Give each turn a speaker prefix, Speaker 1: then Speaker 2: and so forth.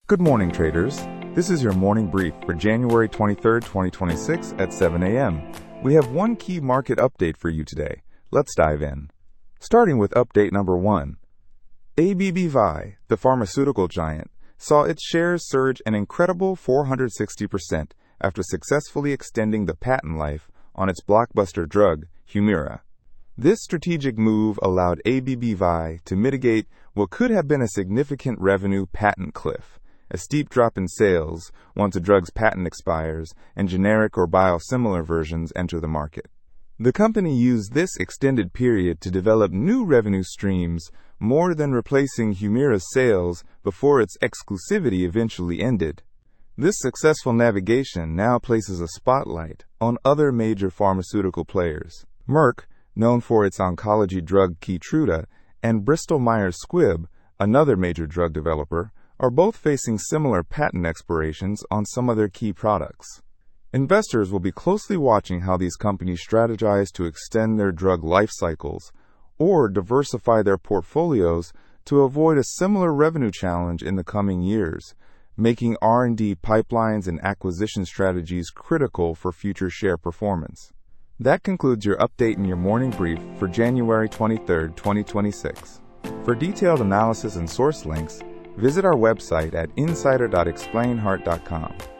Speaker 1: Good morning, traders. This is your morning brief for January 23rd, 2026 at 7 a.m. We have one key market update for you today. Let's dive in. Starting with update number 1. AbbVie, the pharmaceutical giant, saw its shares surge an incredible 460% after successfully extending the patent life on its blockbuster drug, Humira. This strategic move allowed AbbVie to mitigate what could have been a significant revenue patent cliff, a steep drop in sales once a drug's patent expires and generic or biosimilar versions enter the market. The company used this extended period to develop new revenue streams, more than replacing Humira's sales before its exclusivity eventually ended. This successful navigation now places a spotlight on other major pharmaceutical players. Merck, known for its oncology drug Keytruda, and Bristol Myers Squibb, another major drug developer, are both facing similar patent expirations on some of their key products. Investors will be closely watching how these companies strategize to extend their drug life cycles or diversify their portfolios to avoid a similar revenue challenge in the coming years, making R&D pipelines and acquisition strategies critical for future share performance. That concludes your update in your morning brief for January 23rd, 2026. For detailed analysis and source links, visit our website at insider.explainheart.com.